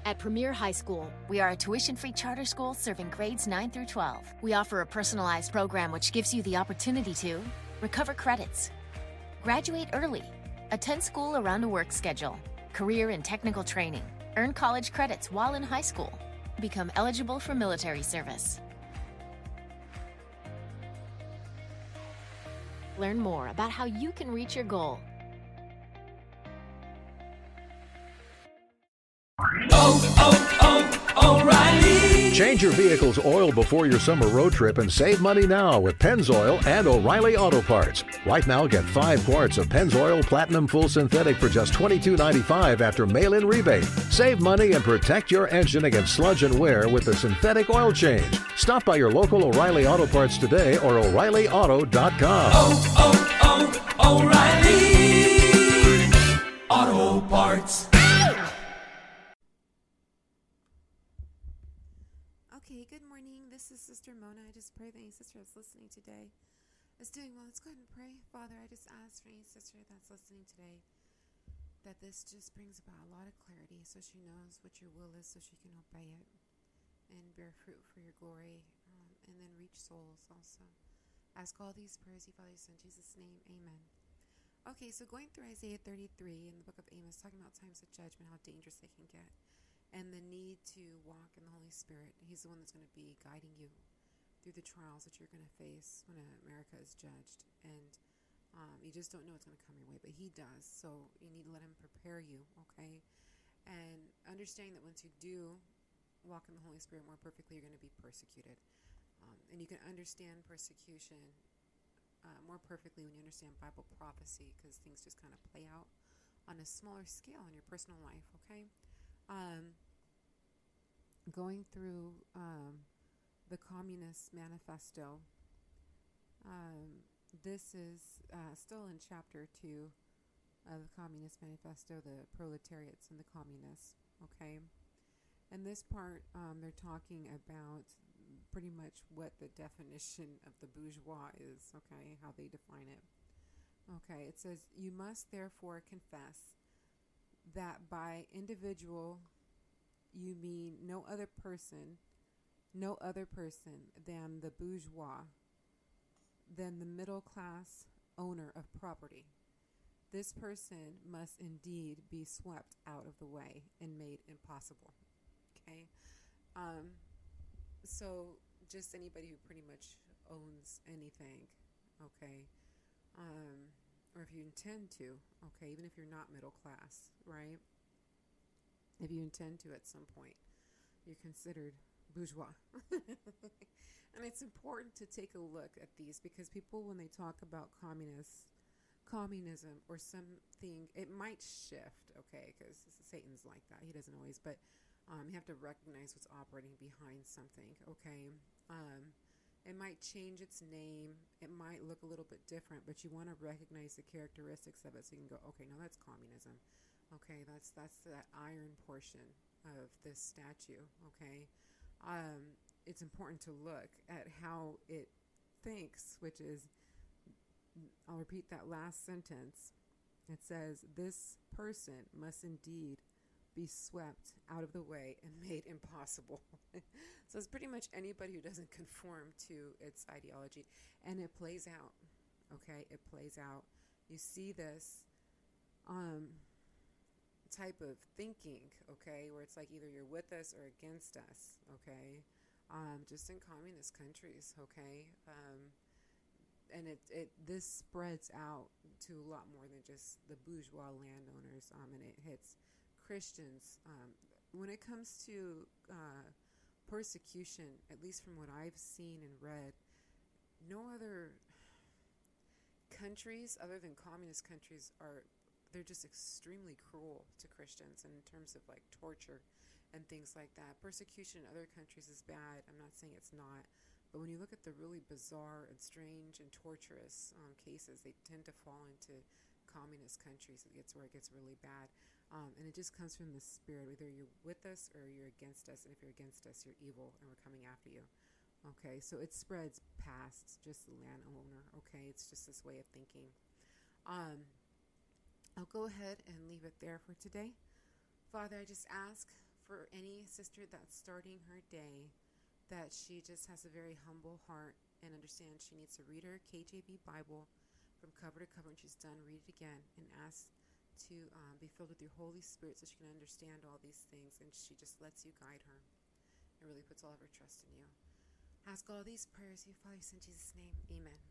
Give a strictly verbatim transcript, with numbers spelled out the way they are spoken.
At Premier High School, we are a tuition-free charter school serving grades nine through twelve. We offer a personalized program which gives you the opportunity to recover credits, graduate early, attend school around a work schedule, career and technical training, earn college credits while in high school, become eligible for military service. Learn more about how you can reach your goal. Oh, oh, oh, O'Reilly! Change your vehicle's oil before your summer road trip and save money now with Pennzoil and O'Reilly Auto Parts. Right now, get five quarts of Pennzoil Platinum Full Synthetic for just twenty-two ninety-five after mail-in rebate. Save money and protect your engine against sludge and wear with the synthetic oil change. Stop by your local O'Reilly Auto Parts today or O'Reilly Auto dot com. Oh, oh, oh, O'Reilly Auto Parts. Okay, good morning. This is Sister Mona. I just pray that any sister that's listening today is doing well. Let's go ahead and pray. Father, I just ask for any sister that's listening today that this just brings about a lot of clarity so she knows what your will is so she can obey it and bear fruit for your glory, um, and then reach souls also. Ask all these prayers, Father, in Jesus' name, amen. Okay, so going through Isaiah thirty-three in the book of Amos, talking about times of judgment, how dangerous they can get, and the need to walk in the Holy Spirit. He's the one that's going to be guiding you through the trials that you're going to face when America is judged. And um, you just don't know what's going to come your way, but he does. So you need to let him prepare you, okay? And understanding that once you do walk in the Holy Spirit more perfectly, you're going to be persecuted. Um, and you can understand persecution uh, more perfectly when you understand Bible prophecy, because things just kind of play out on a smaller scale in your personal life, okay? Um, going through um, the Communist Manifesto, um, this is uh, still in chapter two of the Communist Manifesto, the proletariats and the communists, okay? And this part, um, they're talking about pretty much what the definition of the bourgeois is, okay, how they define it. Okay, it says, you must therefore confess that by individual you mean no other person, no other person than the bourgeois, than the middle class owner of property. This person must indeed be swept out of the way and made impossible. Okay? Um, so just anybody who pretty much owns anything, okay? Um, or if you intend to, okay, even if you're not middle class, right? If you intend to at some point, you're considered bourgeois. And it's important to take a look at these, because people, when they talk about communists, communism or something, it might shift, okay, because Satan's like that. He doesn't always, but um, you have to recognize what's operating behind something, okay? Um, It might change its name. It might look a little bit different, but you want to recognize the characteristics of it so you can go, okay, now that's communism. Okay, that's that's that iron portion of this statue, okay? Um, it's important to look at how it thinks, which is, I'll repeat that last sentence. It says, this person must indeed be swept out of the way and made impossible. So it's pretty much anybody who doesn't conform to its ideology. And it plays out, okay? It plays out. You see this um, type of thinking, okay, where it's like either you're with us or against us, okay? Um, just in communist countries, okay? Um, and it, it this spreads out to a lot more than just the bourgeois landowners, um, and it hits Christians. Um, when it comes to uh, persecution, at least from what I've seen and read, no other countries other than communist countries are, they're just extremely cruel to Christians in terms of like torture and things like that. Persecution in other countries is bad. I'm not saying it's not. But when you look at the really bizarre and strange and torturous um, cases, they tend to fall into communist countries. It gets where it gets really bad. Um, and it just comes from the spirit. Either you're with us or you're against us. And if you're against us, you're evil and we're coming after you. Okay, so it spreads past just the landowner. Okay, it's just this way of thinking. Um, I'll go ahead and leave it there for today. Father, I just ask for any sister that's starting her day, that she just has a very humble heart and understands she needs to read her K J V Bible from cover to cover. When she's done, read it again and ask to um, be filled with your Holy Spirit so she can understand all these things, and she just lets you guide her and really puts all of her trust in you. Ask all these prayers, you Father, in Jesus' name, amen.